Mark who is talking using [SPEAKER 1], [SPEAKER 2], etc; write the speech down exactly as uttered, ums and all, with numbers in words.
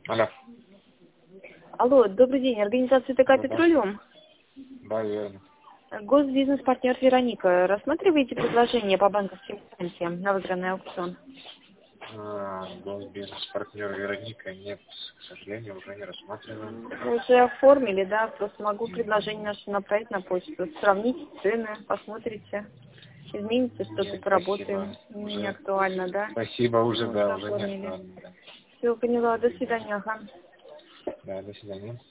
[SPEAKER 1] Алло.
[SPEAKER 2] Алло, добрый день. Организация ТК
[SPEAKER 1] Да,
[SPEAKER 2] «Петролиум».
[SPEAKER 1] да, верно.
[SPEAKER 2] Госбизнес-партнер Вероника. Рассматриваете предложение по банковским гарантиям на выигранный аукцион?
[SPEAKER 1] А, Госбизнес-партнер Вероника. Нет, к сожалению, уже не рассматриваем.
[SPEAKER 2] Вы уже оформили, да? Просто могу предложение наше направить на почту. Сравните цены, посмотрите. Изменится что-то,
[SPEAKER 1] Нет,
[SPEAKER 2] поработаем.
[SPEAKER 1] спасибо.
[SPEAKER 2] Не
[SPEAKER 1] Уже...
[SPEAKER 2] актуально, да?
[SPEAKER 1] Спасибо, уже,
[SPEAKER 2] Уже
[SPEAKER 1] да, уже не
[SPEAKER 2] оформили.
[SPEAKER 1] актуально. Да.
[SPEAKER 2] Все, поняла. До свидания. Ага.
[SPEAKER 1] Да, до свидания.